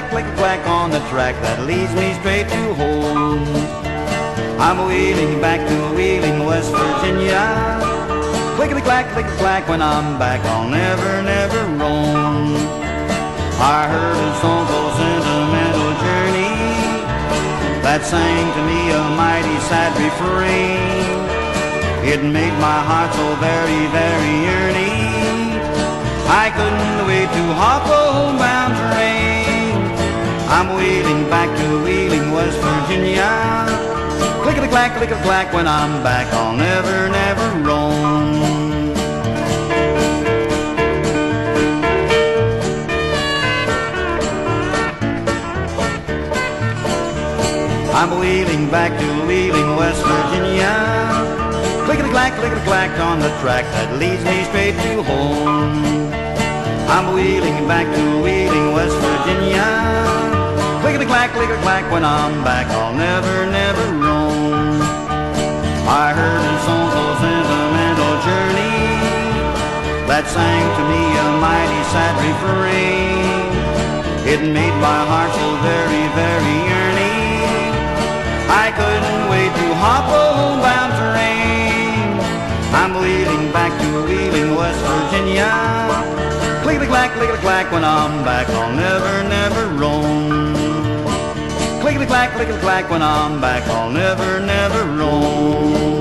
click-a-clack on the track that leads me straight to home. I'm wheeling back to Wheeling, West Virginia. Clickety-clack when I'm back, I'll never, never roam. I heard a song called Sentimental Journey that sang to me a mighty sad refrain. It made my heart so very, very yearning. I couldn't wait to hop a homebound train. I'm wheeling back to Wheeling, West Virginia. Clickety-clack when I'm back, I'll never, never roam. I'm wheeling back to Wheeling, West Virginia. Clickety-clack on the track that leads me straight to home. I'm wheeling back to Wheeling, West Virginia. Clickety-clack when I'm back, I'll never, never roam. I heard a song called Sentimental Journey that sang to me a mighty sad refrain. It made my heart so very, very yearning. I couldn't wait to hop a homebound train. I'm wheeling back to Wheeling, West Virginia. Clickety-clack when I'm back, I'll never, never roam. Clickety-clack when I'm back, I'll never, never roam.